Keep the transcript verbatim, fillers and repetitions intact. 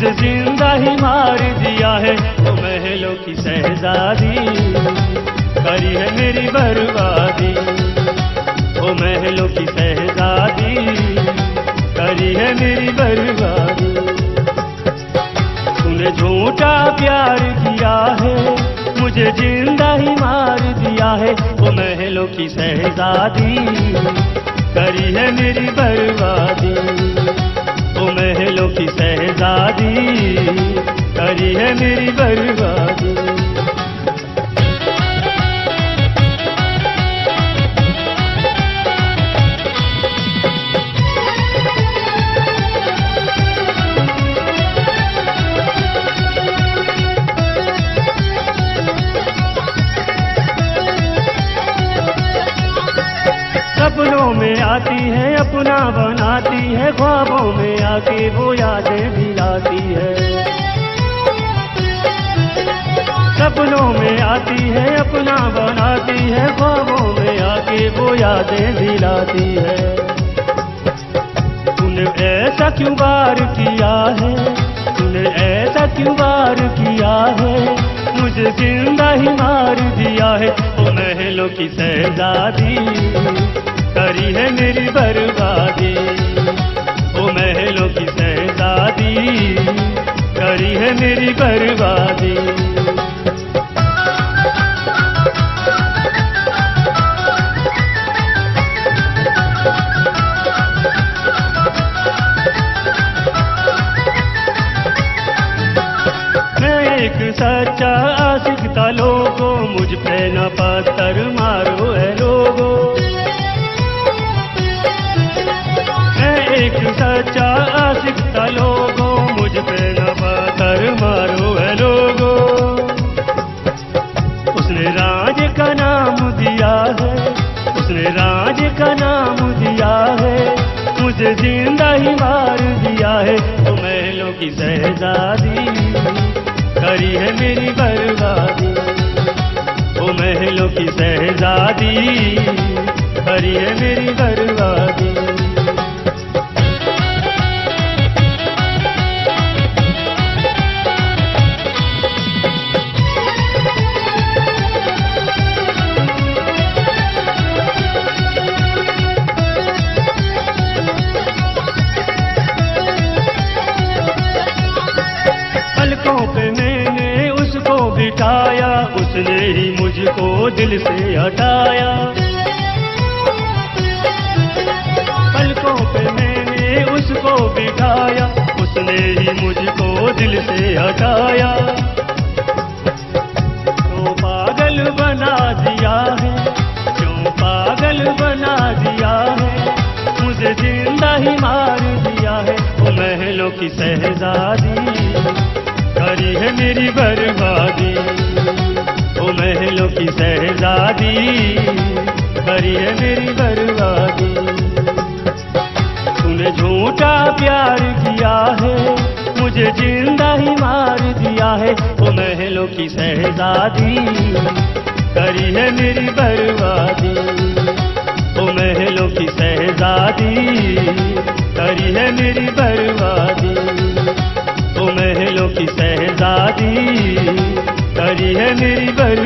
मुझे जिंदा ही मार दिया है। वो महलों की शहजादी करी है मेरी बर्बादी। वो महलों की शहजादी करी है मेरी बर्बादी। तूने झूठा प्यार किया है, मुझे जिंदा ही मार दिया है। वो महलों की शहजादी करी है मेरी बर्बादी। वो महलों की शहजादी करी है मेरी बर्बादी। सपनों में आती है, अपना बनाती है, ख्वाबों में आके वो यादें दिलाती है। सपनों में आती है, अपना बनाती है, ख्वाबों में आके वो यादें दिलाती है। तूने ऐसा क्यों बार किया है, तूने ऐसा क्यों बार किया है, मुझे जिंदा ही मार दिया है। वो महलों की शहजादी करी है मेरी बर्बादी। वो महलों की शहजादी करी है मेरी बर्बादी। मैं एक सच्चा आशिक था लोगों, मुझ पे न पत्थर मारो है लोगों। एक सच्चा आशिक था लोगों, मुझ पे न पत्थर मारो है लोगों। उसने राज का नाम दिया है, उसने राज का नाम दिया है, मुझे जिंदा ही मार दिया है। वो महलों की शहजादी करी है मेरी बर्बादी। वो महलों की शहजादी करी है मेरी बर्बादी। पलकों पे मैंने उसको बिठाया, उसने ही मुझको दिल से हटाया। पलकों पे मैंने उसको बिठाया, उसने ही मुझको दिल से हटाया। क्यों पागल बना दिया है, क्यों पागल बना दिया है, मुझे जिंदा ही मार दिया है। वो महलों की शहजादी करी है मेरी बर्बादी। वो महलों की शहजादी करी है मेरी बर्बादी। तूने झूठा प्यार किया है, मुझे जिंदा ही मार दिया है। वो महलों की शहजादी करी है मेरी बर्बादी। वो महलों की शहजादी करी है मेरी बर्बादी। वो महलों की शहजादी करी है मेरी बर्बादी।